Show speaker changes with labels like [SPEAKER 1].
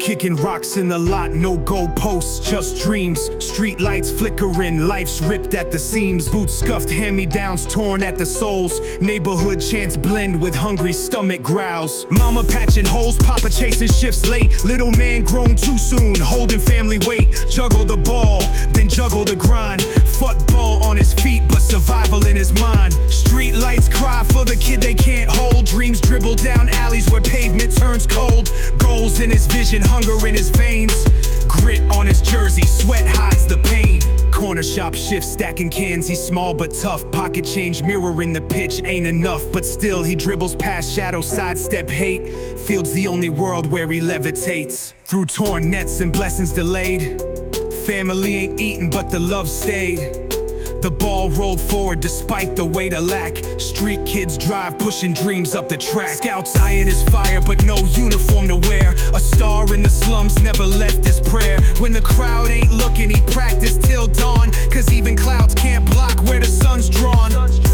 [SPEAKER 1] Kicking rocks in the lot, no goalposts, just dreams. Street lights flickering, life's ripped at the seams. Boots scuffed, hand-me-downs torn at the soles. Neighborhood chants blend with hungry stomach growls. Mama patching holes, papa chasing shifts late. Little man grown too soon, holding family weight. Juggle the ball, then juggle the grind. Football on his feet, but survival in his mind. Street lights cry for the kid they can't hold. Dreams dribble down alleys where pavement turns cold. Goals in his vision, hunger in his veins. Grit on his jersey, sweat hides the pain. Corner shop shifts, stacking cans, he's small but tough. Pocket change mirroring the pitch ain't enough, but still he dribbles past shadow, sidestep hate. Field's the only world where he levitates. Through torn nets and blessings delayed. Family ain't eaten but the love stayed. The ball rolled forward despite the weight of lack. Street kids drive, pushing dreams up the track. Scouts eyeing his fire, but no uniform to wear. A star in the slums never left his prayer. When the crowd ain't looking, he practiced till dawn. Cause even clouds can't block where the sun's drawn.